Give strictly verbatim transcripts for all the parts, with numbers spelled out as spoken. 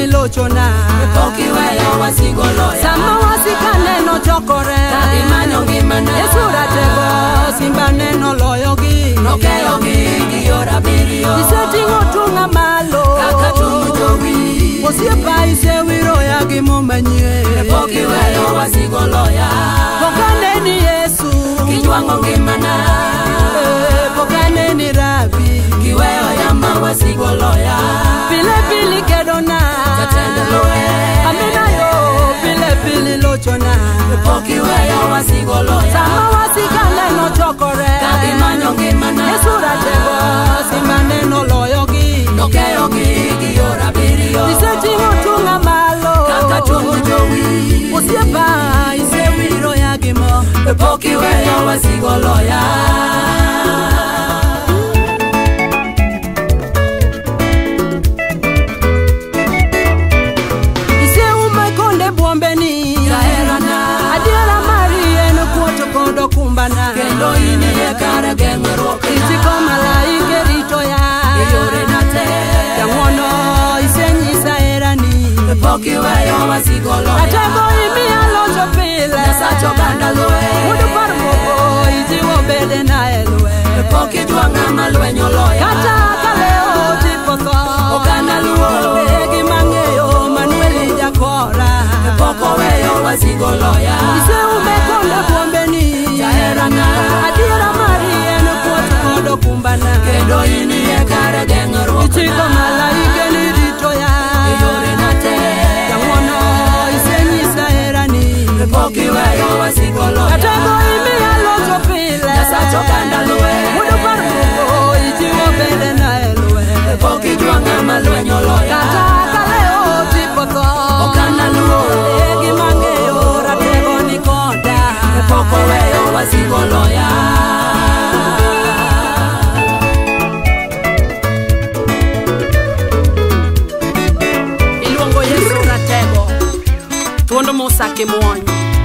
lochona Poki weyo wasigo loya Sama wasika neno chokore Tadi manyo ngimana Yesu ratego simba neno loyogi Nokeyogi giyora birio Isetingo tunga malo Kaka tungu jowi Osiepa ise wiro ya gimomanyie Poki weyo wasigo loya Pokane ni Yesu Kijwango ngimana Pokane ni Rabi Kiweyo yama wasigo loya Pile pili kedona Tatende loe Amina yo pile pili lochona Poki weyo wasigo loya Sama wasika neno chokore Tadi manyo ngimana Yesu ratego simba neno loyogi Nokeyogi giyora birio Isetingo tunga malo Kaka tungu jowi Osiepa ise wiro ya gimo Poki weyo wasigo loya Ise ume konde buombeni Jaherana Adiera marie no kuoto kodo kumbana Kendo ini ye kare gengo roke Itiko malaike rito ya Yore nate Yangono ise nyisa erani Poki weyo wasigo loya Atego imi alonjo pile Nasacho ganda loe Mudu par mogo ijiwo bede na elwe Poki juanga malwenyo loya Kata kaleo tipotho Okana luo Egi mangeyo manueli jakora Poko weyo wasigo loya Ise ume konde buombeni Jaherana Adiera marie no kuoto kodo kumbana Kendo ini ye kare gengo roke Itiko malaike ni rito ya Yore nate Yangono ise nyisa erani Poki weyo wasigo loya Atego imi alonjo pile Nasacho ganda loe Mudu par mogo ijiwo bede na elwe Poki juanga malwenyo loya Kata kaleo tipotho Okana luo Egi mangeyo ratego ni koda Poko weyo wasigo loya Iluongo Yesu ratego Tuondo mosake muonyo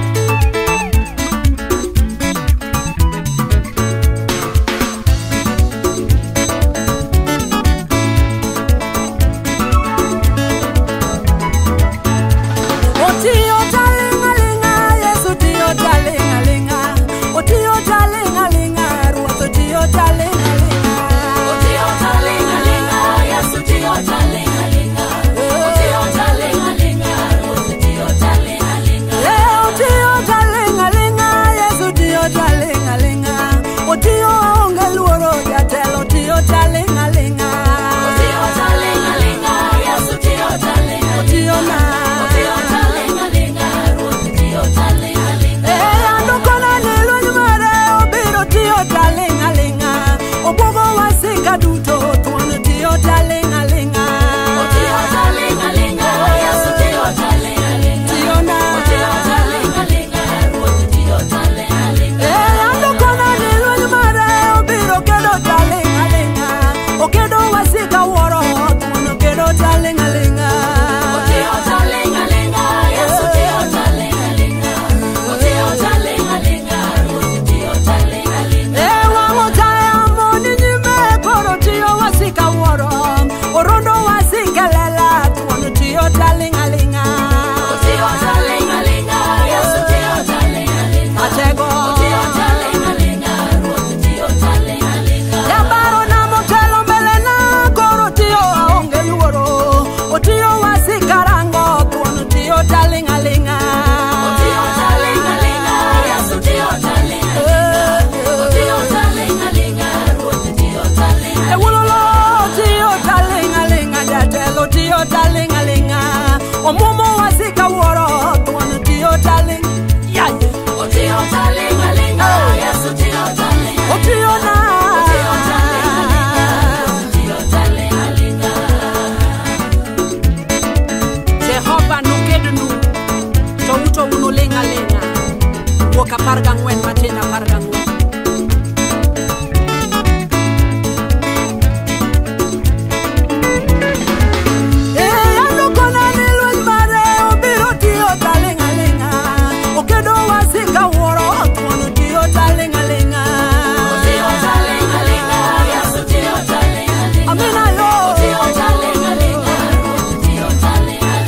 Otio talinga linga Yesu tio talinga linga Otio talinga linga Ruoth otio talinga linga Otio talinga linga Yesu tio talinga linga Otio talinga linga Otio talinga linga Eh otio talinga linga Yesu tio talinga linga Otio onge luoro jatelo otio talinga linga Otio talinga linga Yesu tio talinga Otio na Otio talinga linga Otio talinga linga Eh ando kona nilo nyumare obiro tio talinga linga Obogo wasika duto tuono tio talinga linga Otio talinga linga Yesu tio talinga linga Tio na Otio talinga linga Otio talinga linga Eh ando kona nilo nyumare obiro kedo talinga linga Okedo wasika woro tuono kedo talinga linga Otio talinga linga Yesu tio talinga linga Otio talinga linga Otio talinga linga Eh wango taya moni nyime koro tio wasika woro Orondo wasika lela tuono tio talinga linga Otio talinga linga Yesu tio talinga linga Atego Otio talinga linga Otio talinga linga Yabaro na motelo mbele na koro tio aonge luoro Otio wasika rango tuono tio talinga linga Otio talinga linga Yesu tio talinga linga Otio talinga linga Otio talinga E wulolo tio talinga linga jatelo tio talinga linga Omumo wasika woro tuono tio talinga Yeah yeah Otio talinga linga Yesu tio talinga Otio na Otio talinga linga Otio talinga linga Jehova nukednu to uto uno lenga lenga Woka parga ngwen matena parga ngwen Eh ando kona nilo mare obiro tio talinga linga Okedo wasika woro tuono tio talinga linga Otio talinga linga Yesu tio talinga linga Amina yo Otio talinga linga Otio talinga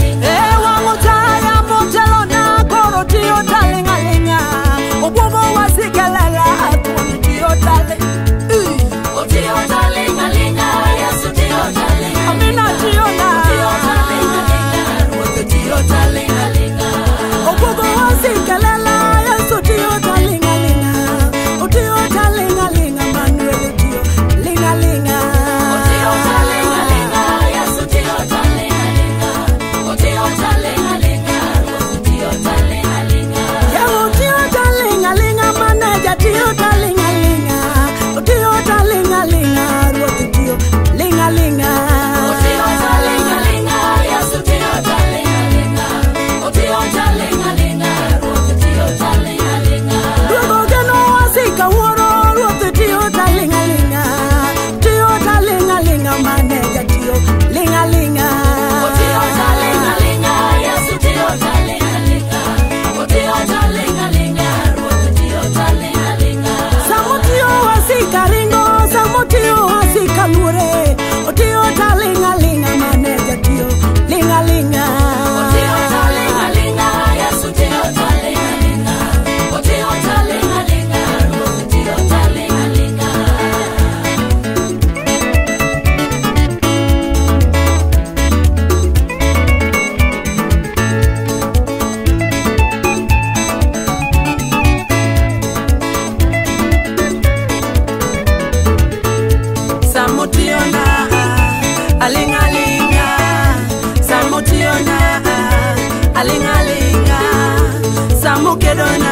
samukedona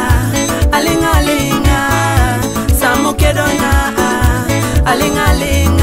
alingalinga samukedona alingalinga